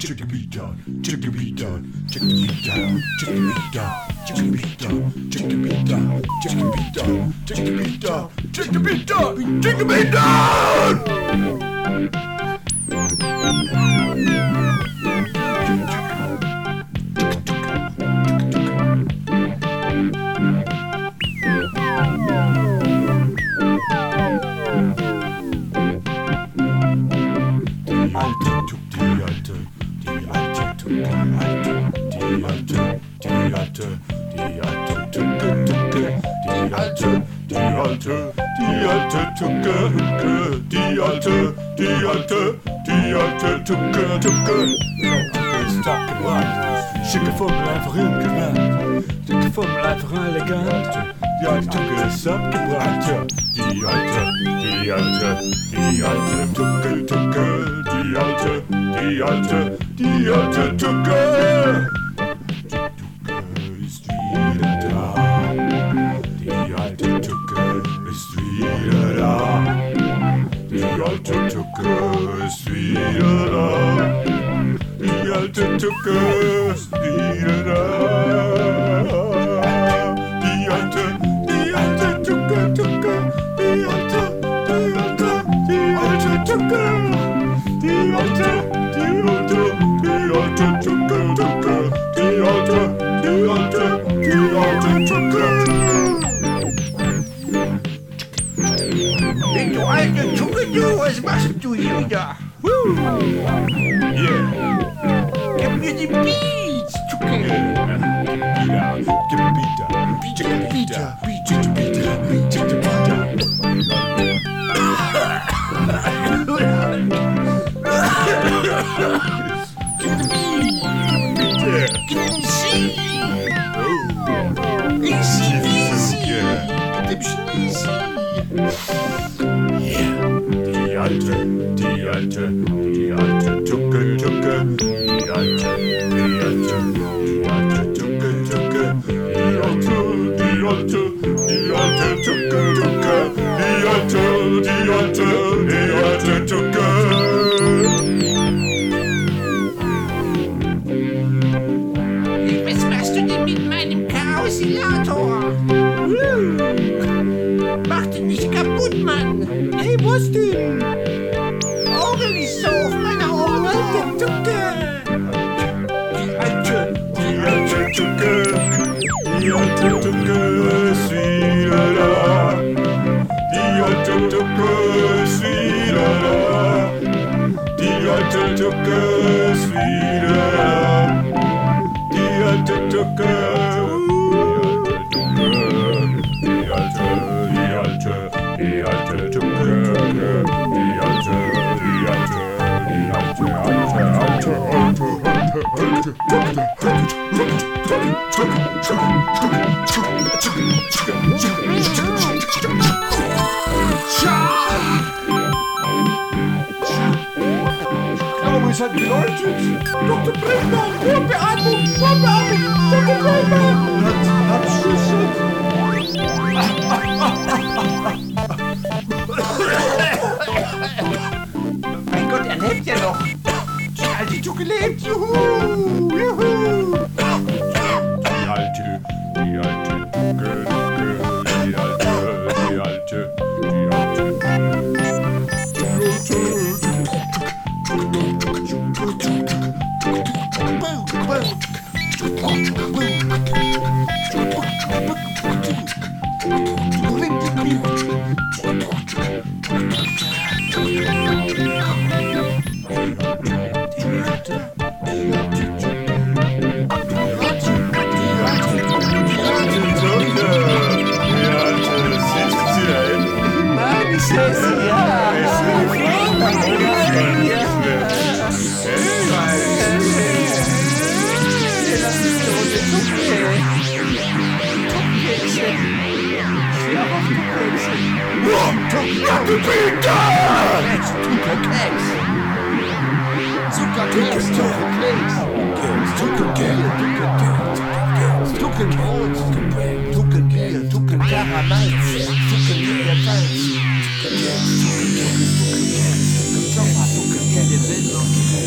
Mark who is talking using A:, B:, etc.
A: check the beat down, check the beat down, check the beat down, check the beat down, check the beat down, check the beat down, check the beat down, check the beat down, check the beat down, check the beat down. Schicke Formel einfach hingerannt, schicke Formel einfach elegant. Die alte Tucke ist abgebrannt, ja. Die alte Tucke, Tucke, die alte Tucke. Die Tucke ist wieder da. Die alte Tucke ist wieder da. Die alte Tucke ist wieder da. Die alte Tucke ist wieder da. Die alte Tucke, Tucke, die alte Tucke, die alte Tucke, die alte Tucke, Tucke, die alte Tucke.
B: Hey, du alte Tucke, du, was machst du hier wieder?
A: Yeah.
B: Gib mir die Beats, Tucke.
A: Gib mir Beat, check the beat, check the beat, check the beat.
B: Gib the beat. Gib den Ski. Easy, easy. Gib dem Schneesi.
A: Die alte Tucke, Tucke, die alte Tucke, Tucke, die alte Tucke, Tucke, die alte Tucke.
B: Was machst du denn mit meinem Chaosilator? Mach den nicht kaputt, Mann.
C: Hey, was denn?
B: Orgel ist so auf meiner Orgel.
C: Tucke!
A: Die alte Tucke, die alte Tucke ist wieder da. Die alte Tucke ist wieder da. Die alte Tucke ist wieder da. Die alte Tucke, die alte Tucke,
C: Ich glaube, es hat geläutet. Dr. Brennmann, Vorbeatmung, Dr. Brennmann. Hat Schüsse.
B: Mein Gott, er lebt ja noch.
C: Die alte Tucke lebt. Juhu, juhu.
A: die alte Tucke, die alte.
B: Tuckenbrot, Tuckenbier, Tuckenkaramell, Tuckenliedertanz, Tuckenjacks, Tuckenjacks, Tuckenjacks, Tuckenjacks, Tuckenjacks,